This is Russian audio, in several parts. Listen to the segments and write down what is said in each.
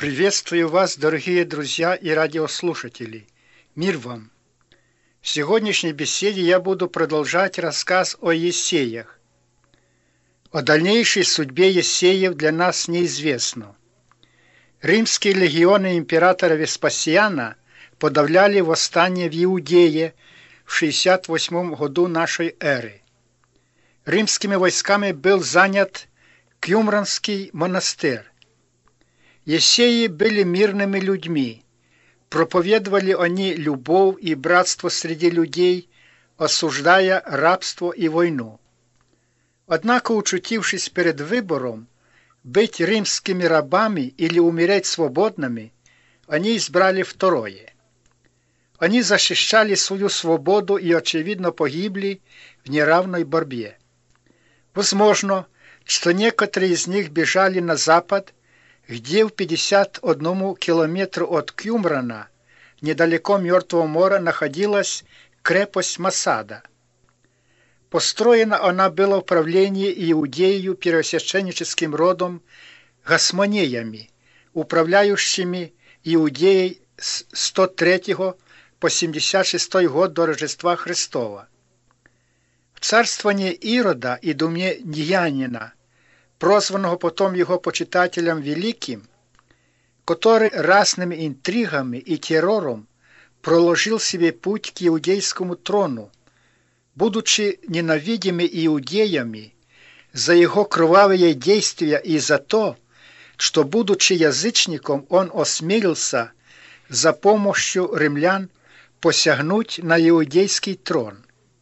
Приветствую вас, дорогие друзья и радиослушатели. Мир вам! В сегодняшней беседе я буду продолжать рассказ о Ессеях. О дальнейшей судьбе Ессеев для нас неизвестно. Римские легионы императора Веспасиана подавляли восстание в Иудее в 68 году нашей эры. Римскими войсками был занят Кюмранский монастырь. Ессеи были мирными людьми. Проповедовали они любовь и братство среди людей, осуждая рабство и войну. Однако, учутившись перед выбором быть римскими рабами или умереть свободными, они избрали второе. Они защищали свою свободу и, очевидно, погибли в неравной борьбе. Возможно, что некоторые из них бежали на запад, где в 51 километру от Кюмрана, недалеко Мертвого моря, находилась крепость Масада. Построена она была в правлении Иудею первосвященническим родом Гасмонеями, управляющими Иудеей с 103 по 76 год до Рождества Христова. В царствовании Ирода и Думьянина, прозванного потом его почитателем Великим, который разными интригами и террором проложил себе путь к иудейскому трону, будучи ненавидимым иудеями за его кровавые действия и за то, что, будучи язычником, он осмелился за помощью римлян посягнуть на иудейский трон.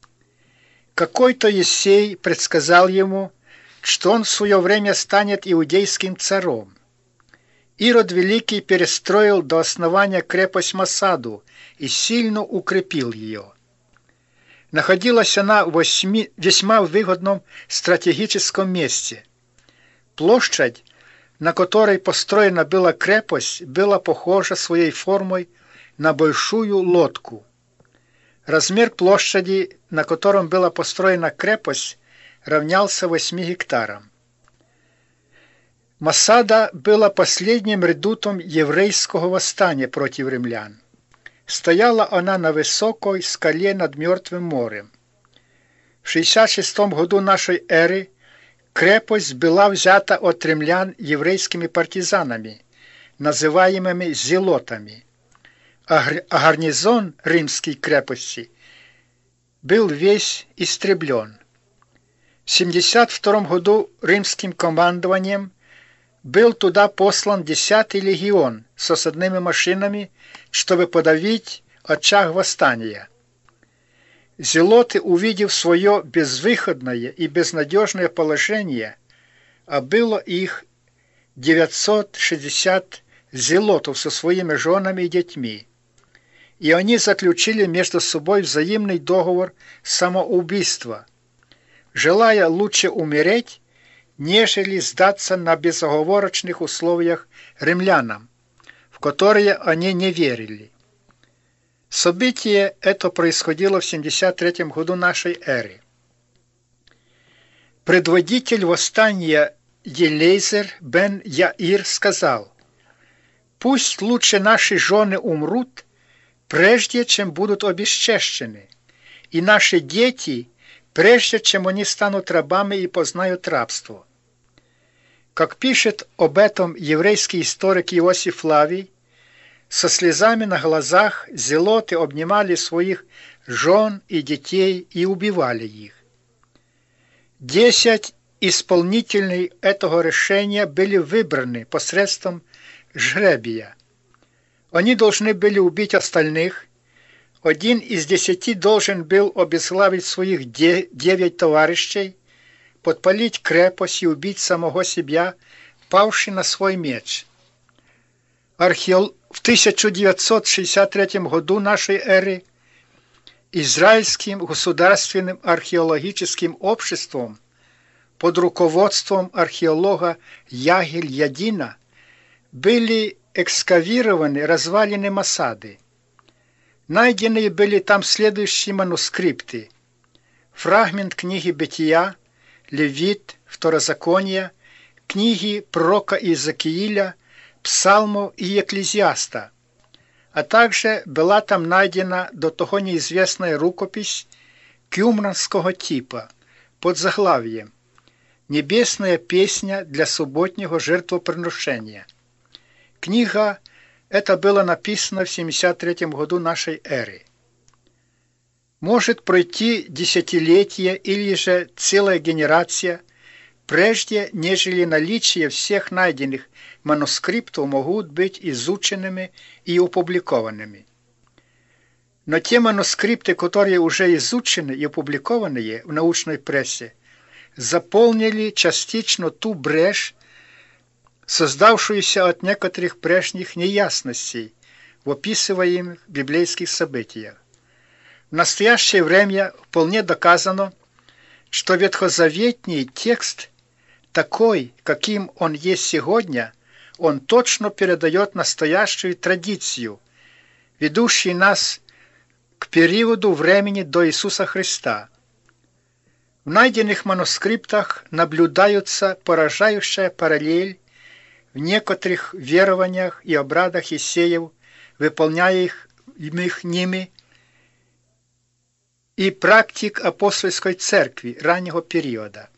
Какой-то Ессей предсказал ему, что он в свое время станет иудейским царем. Ирод Великий перестроил до основания крепость Масаду и сильно укрепил ее. Находилась она в весьма выгодном стратегическом месте. Площадь, на которой построена была крепость, была похожа своей формой на большую лодку. Размер площади, на котором была построена крепость, равнялся 8 гектарам. Масада была последним редутом еврейского восстания против римлян. Стояла она на высокой скале над Мертвым морем. В 66 году нашей эры крепость была взята от римлян еврейскими партизанами, называемыми зелотами, а гарнизон римской крепости был весь истреблен. В 72 году римским командованием был туда послан 10-й легион с осадными машинами, чтобы подавить очаг восстания. Зелоты, увидев свое безвыходное и безнадежное положение, а было их 960 зелотов со своими женами и детьми, и они заключили между собой взаимный договор самоубийства, желая лучше умереть, нежели сдаться на безоговорочных условиях римлянам, в которые они не верили. Событие это происходило в 73 году нашей эры. Предводитель восстания Елейзер бен Яир сказал: «Пусть лучше наши жены умрут, прежде чем будут обесчещены, и наши дети, прежде чем они станут рабами и познают рабство». Как пишет об этом еврейский историк Иосиф Флавий, со слезами на глазах зелоты обнимали своих жен и детей и убивали их. 10 исполнителей этого решения были выбраны посредством жребия. Они должны были убить остальных. Один из 10 должен был обезглавить своих 9 товарищей, подпалить крепость и убить самого себя, павший на свой меч. В 1963 году нашей эры Израильским государственным археологическим обществом под руководством археолога Ягель-Ядина были экскавированы развалины Масады. Найдены были там следующие манускрипты: фрагмент книги Бытия, Левит, Второзакония, книги пророка Иезекииля, псалмов и Екклезиаста, а также была там найдена до того неизвестная рукопись кюмранского типа под заглавием «Небесная песня для субботнего жертвоприношения». Книга эта была написана в 73 году нашей эры. Может пройти десятилетие или же целая генерация, прежде нежели наличие всех найденных манускриптов могут быть изученными и опубликованными. Но те манускрипты, которые уже изучены и опубликованы в научной прессе, заполнили частично ту брешь, создавшуюся от некоторых прежних неясностей в описываемых библейских событиях. В настоящее время вполне доказано, что ветхозаветний текст, такой, каким он есть сегодня, он точно передает настоящую традицию, ведущую нас к периоду времени до Иисуса Христа. В найденных манускриптах наблюдается поражающая параллель в некоторых верованиях и обрядах Иисеев, выполняемых ними, и практик апостольской церкви раннего периода.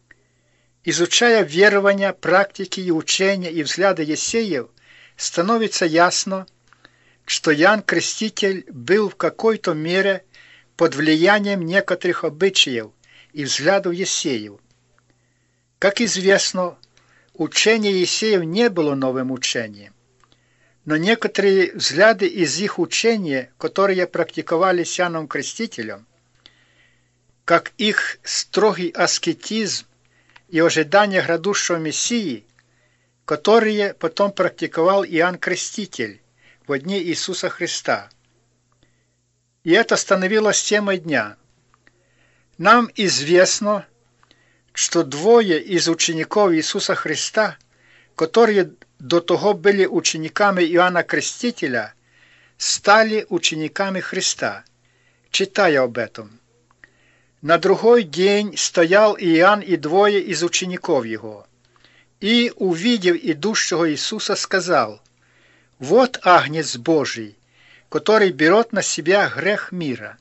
Изучая верования, практики и учения и взгляды Иисеев, становится ясно, что Иоанн Креститель был в какой-то мере под влиянием некоторых обычаев и взглядов Иисеев. Как известно, учение Иисеев не было новым учением, но некоторые взгляды из их учения, которые практиковались Иоанном Крестителем, как их строгий аскетизм и ожидание грядущего Мессии, которые потом практиковал Иоанн Креститель во дни Иисуса Христа. И это становилось темой дня. Нам известно, что двое из учеников Иисуса Христа, которые до того были учениками Иоанна Крестителя, стали учениками Христа, читая об этом. На другой день стоял Иоанн и двое из учеников его, и, увидев идущего Иисуса, сказал: «Вот Агнец Божий, который берет на себя грех мира».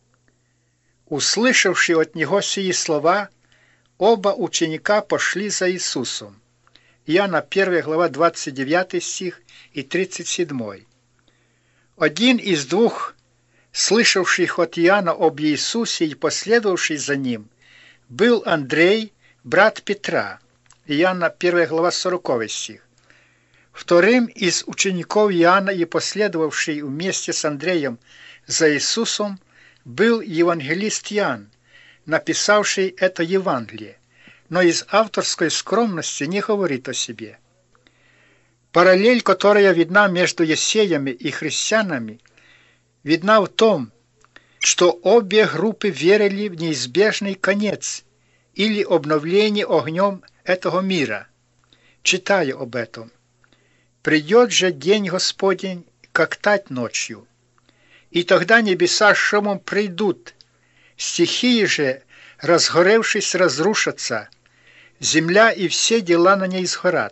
Услышавши от него сии слова, оба ученика пошли за Иисусом. Иоанна 1 глава 29 стих и 37. Один из двух, слышавших от Иоанна об Иисусе и последовавший за ним, был Андрей, брат Петра. Иоанна 1 глава 40 стих. Вторым из учеников Иоанна и последовавший вместе с Андреем за Иисусом был евангелист Иоанн, написавший это Евангелие, но из авторской скромности не говорит о себе. Параллель, которая видна между Иисеями и христианами, видна в том, что обе группы верили в неизбежный конец или обновление огнем этого мира, читая об этом. «Придет же день Господень, как тать ночью, и тогда небеса шумом придут, стихии же, разгоревшись, разрушатся, земля и все дела на ней сгорат».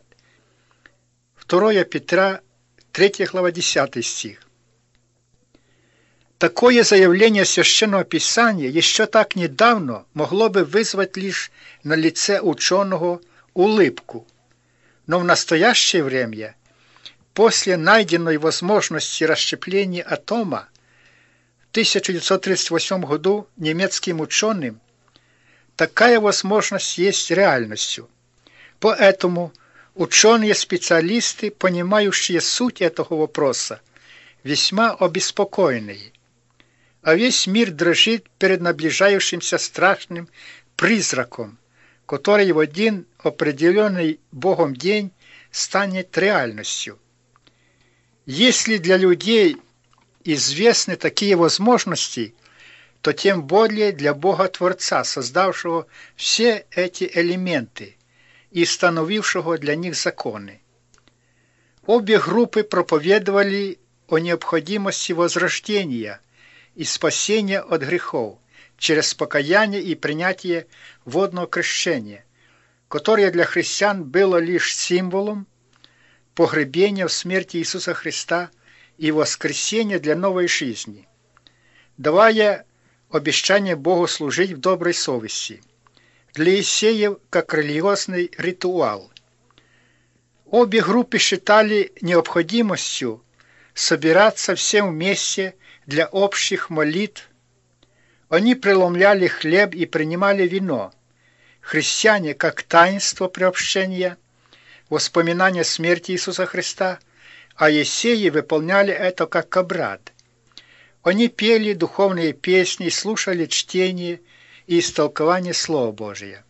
2 Петра, 3 глава, 10 стих. Такое заявление Священного Писания еще так недавно могло бы вызвать лишь на лице ученого улыбку. Но в настоящее время, после найденной возможности расщепления атома в 1938 году немецким ученым, такая возможность есть реальностью. Поэтому ученые-специалисты, понимающие суть этого вопроса, весьма обеспокоенные. А весь мир дрожит перед наближающимся страшным призраком, который в один определенный Богом день станет реальностью. Если для людей известны такие возможности, то тем более для Бога Творца, создавшего все эти элементы и установившего для них законы. Обе группы проповедовали о необходимости возрождения и спасения от грехов через покаяние и принятие водного крещения, которое для христиан было лишь символом погребения в смерти Иисуса Христа и воскресения для новой жизни, давая обещание Богу служить в доброй совести. Для Иисеев как религиозный ритуал. Обе группы считали необходимостью собираться всем вместе для общих молитв. Они преломляли хлеб и принимали вино. Христиане как таинство приобщения, воспоминание смерти Иисуса Христа, а Есеи выполняли это как обряд. Они пели духовные песни, слушали чтение и истолкование Слова Божия.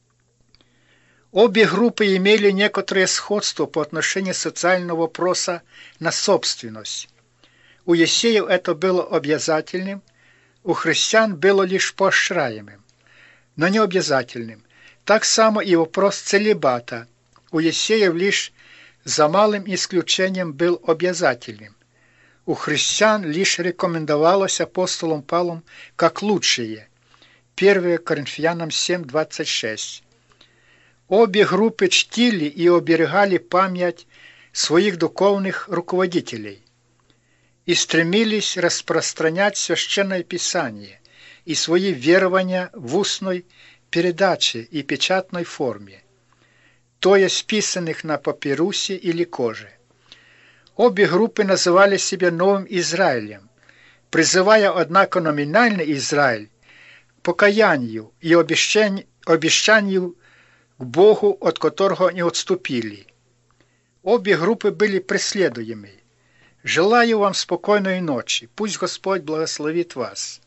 Обе группы имели некоторое сходство по отношению социального вопроса на собственность. У Есеев это было обязательным, у христиан было лишь поощряемым, но не обязательным. Так само и вопрос целибата у Есеев лишь за малым исключением был обязательным. У христиан лишь рекомендовалось апостолом Павлом как лучшее. 1 Коринфянам 7:26. Обе группы чтили и оберегали память своих духовных руководителей и стремились распространять Священное Писание и свои верования в устной передаче и печатной форме, то есть писанных на папирусе или коже. Обе группы называли себя Новым Израилем, призывая, однако, номинальный Израиль к покаянию и обещанию к Богу, от которого не отступили. Обе группы были преследуемы. Желаю вам спокойной ночи. Пусть Господь благословит вас.